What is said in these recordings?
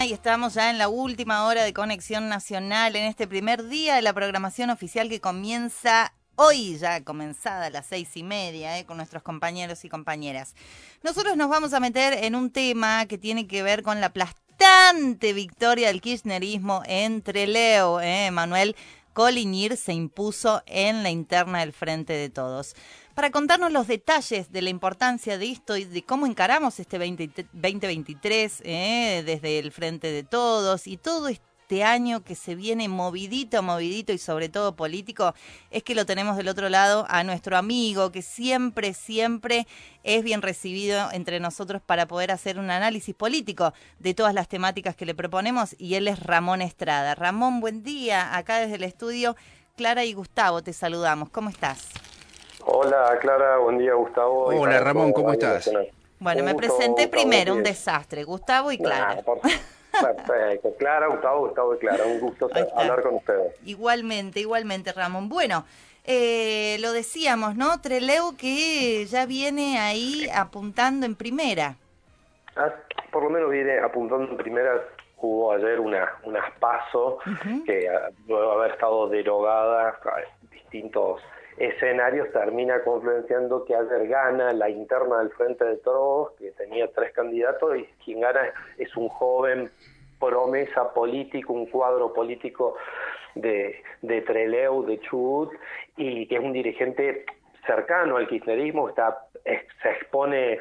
Y estamos ya en la última hora de Conexión Nacional, en este primer día de la programación oficial que comienza hoy, ya comenzada a las 6:30, con nuestros compañeros y compañeras. Nosotros nos vamos a meter en un tema que tiene que ver con la aplastante victoria del kirchnerismo en Trelew. Manuel Coliñir se impuso en la interna del Frente de Todos. Para contarnos los detalles de la importancia de esto y de cómo encaramos este 2023 desde el Frente de Todos y todo este año que se viene movidito y sobre todo político, es que lo tenemos del otro lado a nuestro amigo que siempre es bien recibido entre nosotros para poder hacer un análisis político de todas las temáticas que le proponemos, y él es Ramón Estrada. Ramón, buen día. Acá desde el estudio, Clara y Gustavo te saludamos. ¿Cómo estás? Hola Clara, buen día Gustavo. Hola Ramón, ¿cómo estás? Bueno, me presenté primero, un desastre, Gustavo y Clara. Perfecto, Clara, Gustavo y Clara, un gusto hablar con ustedes. Igualmente Ramón. Bueno, lo decíamos, ¿no? Trelew que ya viene ahí apuntando en primera. Por lo menos viene apuntando en primera. Hubo ayer unas PASO que luego de haber estado derogadas distintos escenarios, termina confluenciando que ayer gana la interna del Frente de Todos, que tenía 3 candidatos, y quien gana es un joven promesa político, un cuadro político de Trelew, de Chubut, y que es un dirigente cercano al kirchnerismo, se expone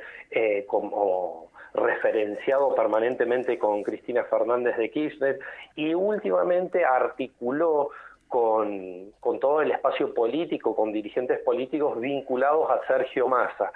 como referenciado permanentemente con Cristina Fernández de Kirchner, y últimamente articuló con todo el espacio político, con dirigentes políticos vinculados a Sergio Massa.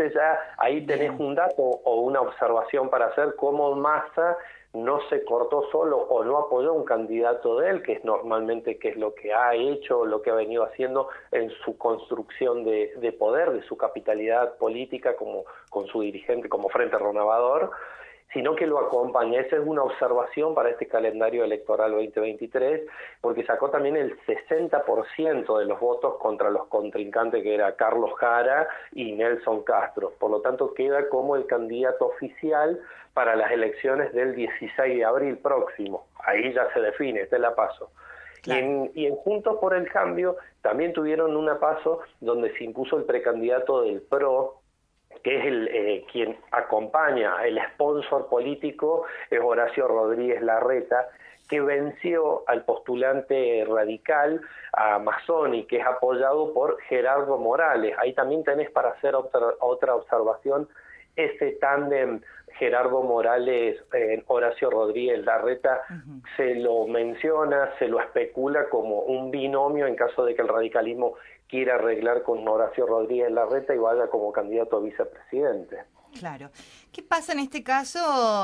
Ahí tenés un dato o una observación para hacer, cómo Massa no se cortó solo o no apoyó a un candidato de él, que es normalmente que es lo que ha hecho, lo que ha venido haciendo en su construcción de poder, de su capitalidad política con su dirigente como Frente Renovador, sino que lo acompaña. Esa es una observación para este calendario electoral 2023, porque sacó también el 60% de los votos contra los contrincantes, que era Carlos Jara y Nelson Castro. Por lo tanto, queda como el candidato oficial para las elecciones del 16 de abril próximo. Ahí ya se define, esta es la PASO. Claro. Y en Juntos por el Cambio también tuvieron una PASO donde se impuso el precandidato del PRO, que es quien acompaña, el sponsor político, es Horacio Rodríguez Larreta, que venció al postulante radical, a Mazzoni, que es apoyado por Gerardo Morales. Ahí también tenés para hacer otra observación, ese tándem Gerardo Morales, Horacio Rodríguez Larreta, se lo menciona, se lo especula como un binomio en caso de que el radicalismo quiera arreglar con Horacio Rodríguez Larreta y vaya como candidato a vicepresidente. Claro. ¿Qué pasa en este caso?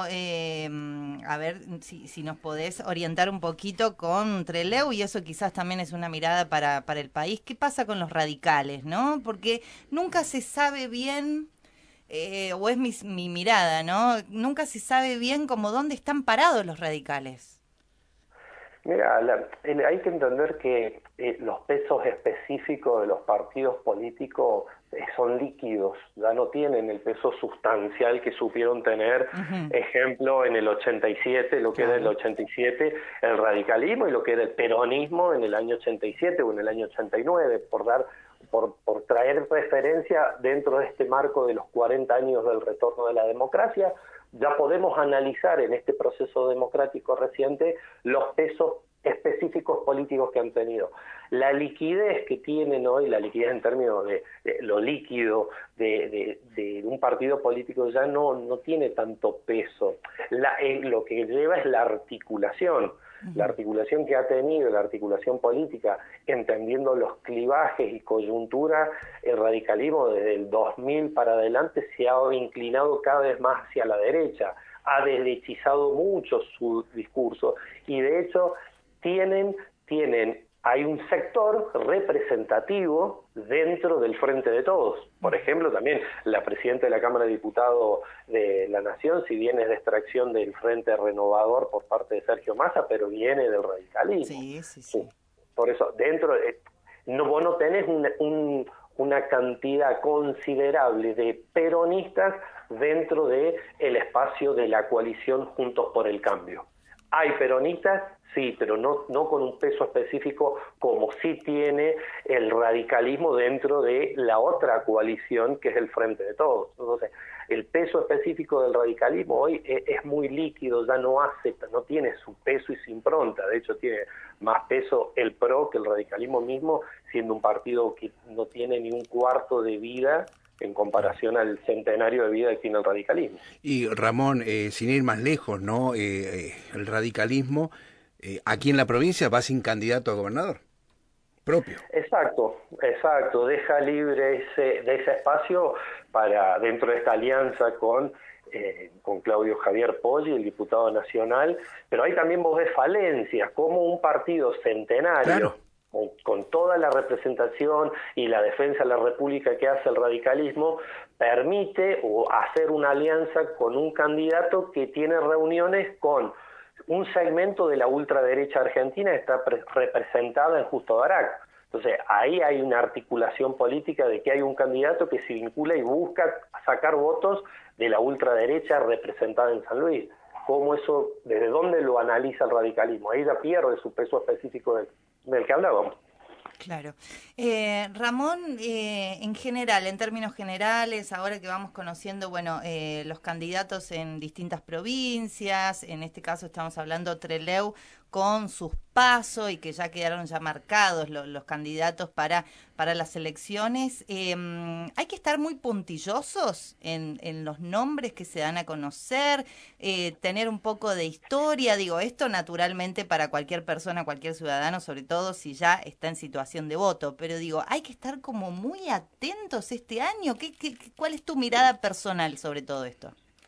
A ver si nos podés orientar un poquito con Trelew, y eso quizás también es una mirada para el país. ¿Qué pasa con los radicales, no? Porque nunca se sabe bien, o es mi mirada, ¿no? Nunca se sabe bien como dónde están parados los radicales. Mira, hay que entender que los pesos específicos de los partidos políticos son líquidos, ya no tienen el peso sustancial que supieron tener, ejemplo, en el 87, lo que era el 87 el radicalismo, y lo que era el peronismo en el año 87 o en el año 89, por traer referencia dentro de este marco de los 40 años del retorno de la democracia. Ya podemos analizar en este proceso democrático reciente los pesos específicos políticos que han tenido. La liquidez que tienen hoy, la liquidez en términos de lo líquido de un partido político, ya no tiene tanto peso. Lo que lleva es la articulación. La articulación que ha tenido, la articulación política, entendiendo los clivajes y coyuntura, el radicalismo desde el 2000 para adelante se ha inclinado cada vez más hacia la derecha, ha derechizado mucho su discurso, y de hecho hay un sector representativo dentro del Frente de Todos. Por ejemplo, también la presidenta de la Cámara de Diputados de la Nación, si bien es de extracción del Frente Renovador por parte de Sergio Massa, pero viene del radicalismo. Sí. Por eso, vos no tenés una cantidad considerable de peronistas dentro de el espacio de la coalición Juntos por el Cambio. Hay peronistas, sí, pero no con un peso específico como sí tiene el radicalismo dentro de la otra coalición que es el Frente de Todos. Entonces, el peso específico del radicalismo hoy es muy líquido, ya no tiene su peso y su impronta. De hecho, tiene más peso el PRO que el radicalismo mismo, siendo un partido que no tiene ni un cuarto de vida en comparación al centenario de vida que tiene el radicalismo. Y Ramón, sin ir más lejos, ¿no? El radicalismo aquí en la provincia va sin candidato a gobernador propio. Exacto, deja libre ese espacio para dentro de esta alianza con Claudio Javier Poggi, el diputado nacional, pero ahí también vos ves falencias, como un partido centenario, claro, con toda la representación y la defensa de la República que hace el radicalismo, permite o hacer una alianza con un candidato que tiene reuniones con un segmento de la ultraderecha argentina que está representada en Justo Daract. Entonces, ahí hay una articulación política de que hay un candidato que se vincula y busca sacar votos de la ultraderecha representada en San Luis. ¿Cómo eso, desde dónde lo analiza el radicalismo? Ahí ya pierde su peso específico del que hablábamos. Claro. Ramón, en general, en términos generales, ahora que vamos conociendo, bueno, los candidatos en distintas provincias, en este caso estamos hablando Trelew con sus pasos y que ya quedaron ya marcados los candidatos para las elecciones, hay que estar muy puntillosos en los nombres que se dan a conocer, tener un poco de historia, digo, esto naturalmente para cualquier persona, cualquier ciudadano, sobre todo si ya está en situación de voto, pero digo, hay que estar como muy atentos este año. ¿Cuál es tu mirada personal sobre todo esto?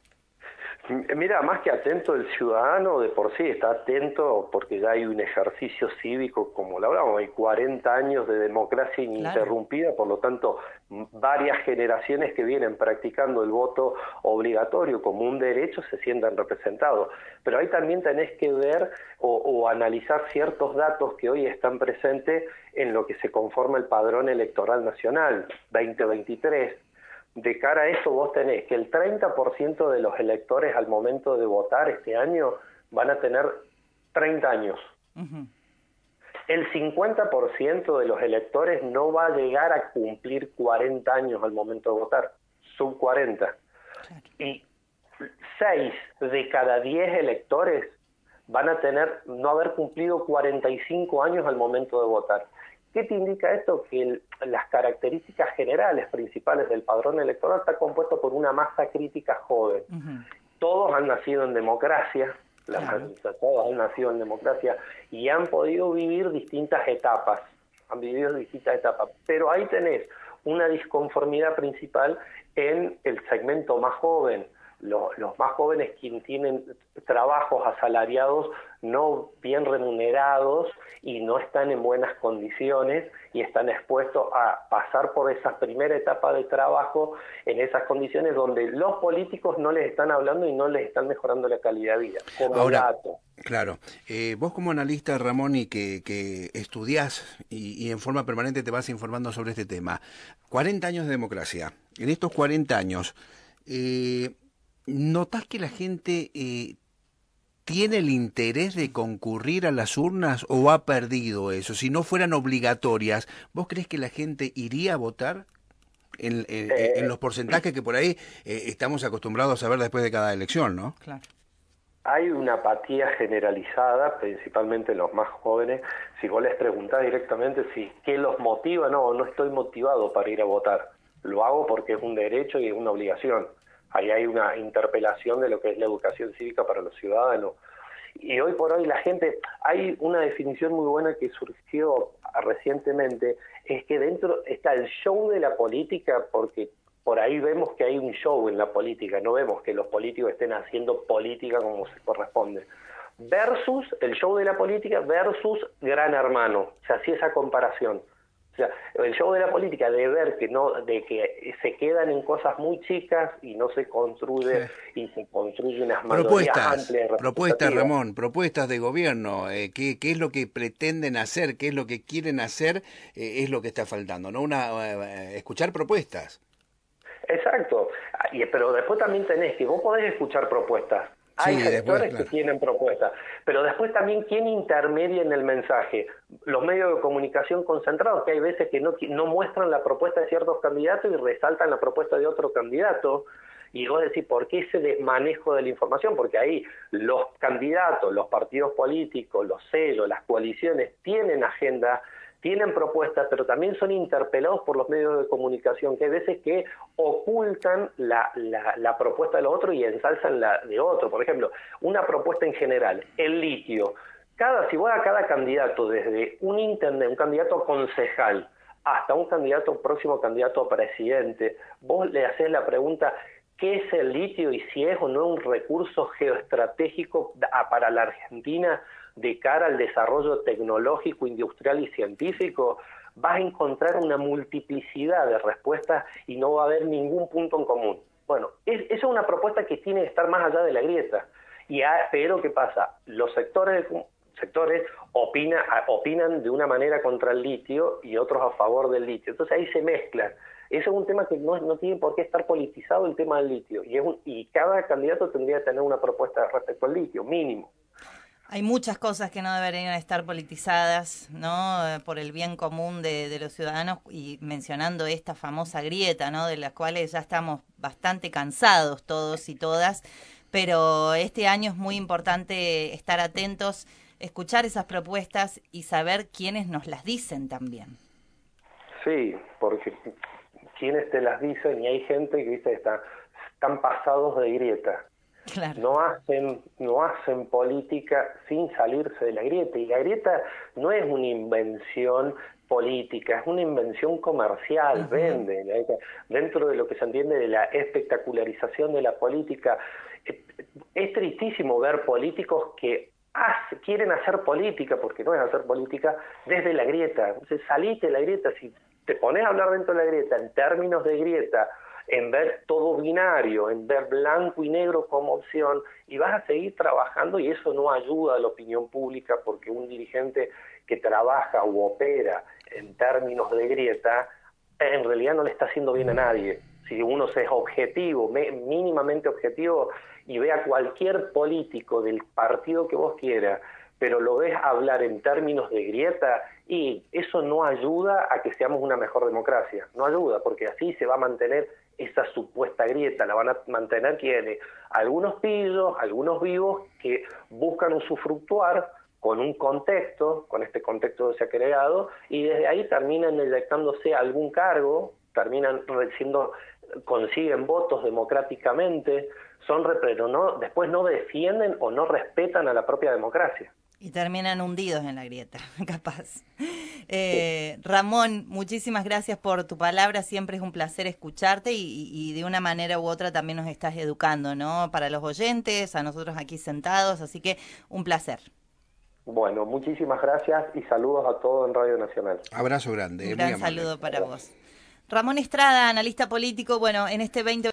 Mira, más que atento, el ciudadano de por sí está atento porque ya hay un ejercicio cívico, como lo hablamos, hay 40 años de democracia ininterrumpida, claro. Por lo tanto, varias generaciones que vienen practicando el voto obligatorio como un derecho se sientan representados. Pero ahí también tenés que ver o analizar ciertos datos que hoy están presentes en lo que se conforma el Padrón Electoral Nacional 2023. De cara a eso vos tenés que el 30% de los electores al momento de votar este año van a tener 30 años. Uh-huh. El 50% de los electores no va a llegar a cumplir 40 años al momento de votar, sub 40. Claro. Y 6 de cada 10 electores van a no haber cumplido 45 años al momento de votar. ¿Qué te indica esto? Que las características generales, principales del padrón electoral está compuesto por una masa crítica joven. Uh-huh. Todos han nacido en democracia, todos han nacido en democracia y han podido vivir distintas etapas, pero ahí tenés una disconformidad principal en el segmento más joven. Los más jóvenes quienes tienen trabajos asalariados no bien remunerados y no están en buenas condiciones y están expuestos a pasar por esa primera etapa de trabajo en esas condiciones donde los políticos no les están hablando y no les están mejorando la calidad de vida. Ahora, claro, vos como analista, Ramón, y que estudiás y en forma permanente te vas informando sobre este tema, 40 años de democracia, en estos 40 años... ¿notás que la gente tiene el interés de concurrir a las urnas o ha perdido eso? Si no fueran obligatorias, ¿vos crees que la gente iría a votar en los porcentajes que por ahí estamos acostumbrados a ver después de cada elección, ¿no? Claro. Hay una apatía generalizada, principalmente en los más jóvenes. Si vos les preguntás directamente qué los motiva, no estoy motivado para ir a votar. Lo hago porque es un derecho y es una obligación. Ahí hay una interpelación de lo que es la educación cívica para los ciudadanos. Y hoy por hoy la gente, hay una definición muy buena que surgió recientemente, es que dentro está el show de la política, porque por ahí vemos que hay un show en la política, no vemos que los políticos estén haciendo política como se corresponde, versus el show de la política versus Gran Hermano, o sea, así esa comparación. O sea, el show de la política de ver de que se quedan en cosas muy chicas y no se construye, sí. Y se construye unas mayorías amplias. Propuestas, Ramón, propuestas de gobierno, ¿qué es lo que pretenden hacer, qué es lo que quieren hacer, es lo que está faltando, ¿no? Escuchar propuestas. Exacto, pero después también tenés que vos podés escuchar propuestas, Hay Sí, sectores después, que claro. tienen propuestas, pero después también quién intermedia en el mensaje. Los medios de comunicación concentrados, que hay veces que no muestran la propuesta de ciertos candidatos y resaltan la propuesta de otro candidato. Y vos decís, ¿por qué ese desmanejo de la información? Porque ahí los candidatos, los partidos políticos, los celos, las coaliciones tienen agenda, tienen propuestas, pero también son interpelados por los medios de comunicación, que hay veces que ocultan la propuesta de los otros y ensalzan la de otro. Por ejemplo, una propuesta en general, el litio. Si vos a cada candidato, desde un intendente, un candidato a concejal, hasta un próximo candidato a presidente, vos le hacés la pregunta, ¿qué es el litio y si es o no un recurso geoestratégico para la Argentina de cara al desarrollo tecnológico, industrial y científico? Vas a encontrar una multiplicidad de respuestas y no va a haber ningún punto en común. Bueno, esa es una propuesta que tiene que estar más allá de la grieta. Pero ¿qué pasa? Los sectores opinan de una manera contra el litio y otros a favor del litio. Entonces ahí se mezclan. Ese es un tema que no tiene por qué estar politizado, el tema del litio. Y cada candidato tendría que tener una propuesta respecto al litio, mínimo. Hay muchas cosas que no deberían estar politizadas, ¿no? Por el bien común de los ciudadanos, y mencionando esta famosa grieta, ¿no? De las cuales ya estamos bastante cansados todos y todas, pero este año es muy importante estar atentos, escuchar esas propuestas y saber quiénes nos las dicen también. Sí, porque quienes te las dicen, y hay gente que dice están pasados de grieta. Claro. No hacen política sin salirse de la grieta, y la grieta no es una invención política, es una invención comercial. Venden, dentro de lo que se entiende de la espectacularización de la política. Es tristísimo ver políticos que quieren hacer política, porque no es hacer política, desde la grieta. Entonces salite de la grieta. Si te pones a hablar dentro de la grieta, en términos de grieta, en ver todo binario, en ver blanco y negro como opción, y vas a seguir trabajando, y eso no ayuda a la opinión pública, porque un dirigente que trabaja u opera en términos de grieta, en realidad no le está haciendo bien a nadie. Si uno se es objetivo, mínimamente objetivo, y ve a cualquier político del partido que vos quieras, pero lo ves hablar en términos de grieta, y eso no ayuda a que seamos una mejor democracia. No ayuda, porque así se va a mantener esa supuesta grieta. La van a mantener quienes, algunos pillos, algunos vivos que buscan usufructuar con un contexto, con este contexto que se ha creado, y desde ahí terminan electándose algún cargo, consiguen votos democráticamente, pero después no defienden o no respetan a la propia democracia. Y terminan hundidos en la grieta, capaz. Ramón, muchísimas gracias por tu palabra, siempre es un placer escucharte y de una manera u otra también nos estás educando, ¿no? Para los oyentes, a nosotros aquí sentados, así que un placer. Bueno, muchísimas gracias y saludos a todos en Radio Nacional. Abrazo grande, Un muy gran amable. saludo para vos. Ramón Estrada, analista político, bueno, en este 20